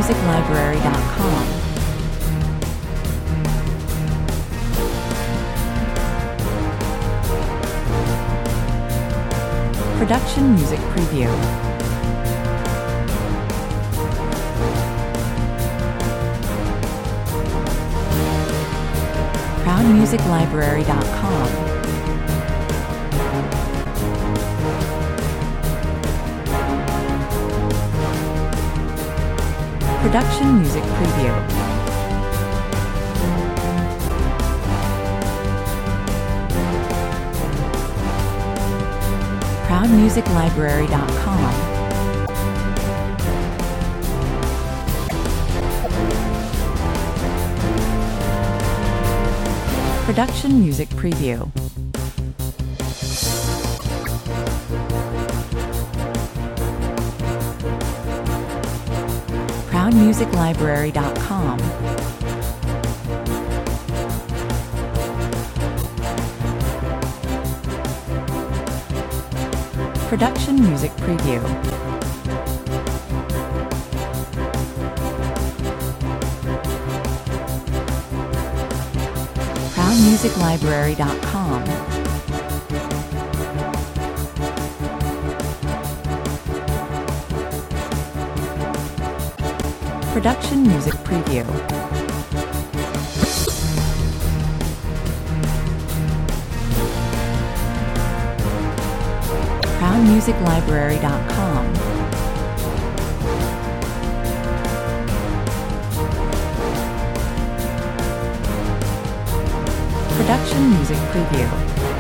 ProudMusicLibrary.com. Production Music Preview. ProudMusicLibrary.com. Production Music Preview. ProudMusicLibrary.com. Production Music Preview. ProudMusicLibrary.com. Production Music Preview. ProudMusicLibrary.com. Production Music Preview. ProudMusicLibrary.com. Production Music Preview.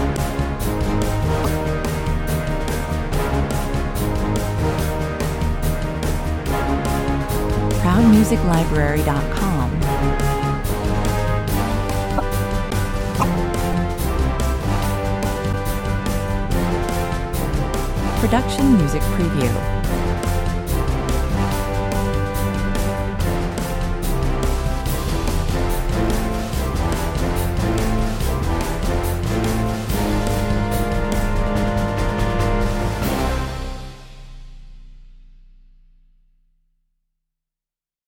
ProudMusicLibrary.com. Production Music Preview.